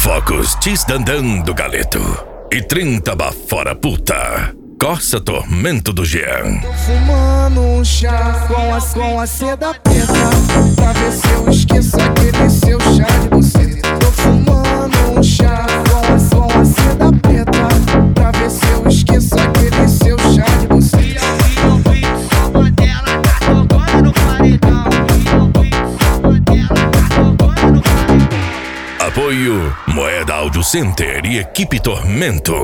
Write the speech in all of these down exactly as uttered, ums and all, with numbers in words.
Focos Tisdandan do Galeto e trinta bafora puta. Corsa Tormento do Jean. Tô fumando um chá com a, com a seda preta, pra ver se eu esqueço aquele seu chá de buceta. Tô fumando um chá com a, com a seda preta, pra ver se eu esqueço aquele seu chá de buceta. E eu vi só Mandela, tá tocando no paredão. E eu vi só Mandela, tá tocando no paredão. Apoio Moeda Audio Center e Equipe Tormento.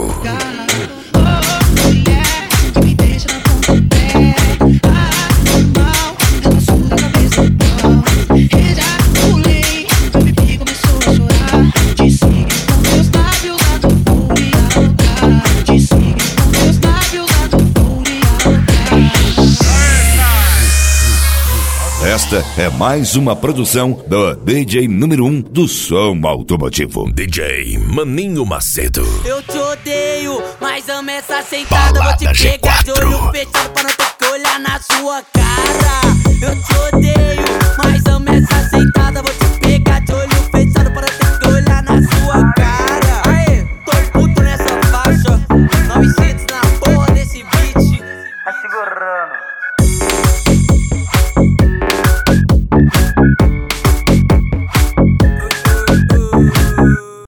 Esta é mais uma produção do D J número um do som automotivo, D J Maninho Macedo. Eu te odeio, mas amo essa sentada. Vou te pegar de olho fechado pra não ter que olhar na sua cara. Eu te odeio, mas amo essa sentada. Vou te pegar de olho fechado pra não ter que olhar na sua cara. Aê, tô puto nessa faixa, novecentos na porra desse beat. Tá segurando.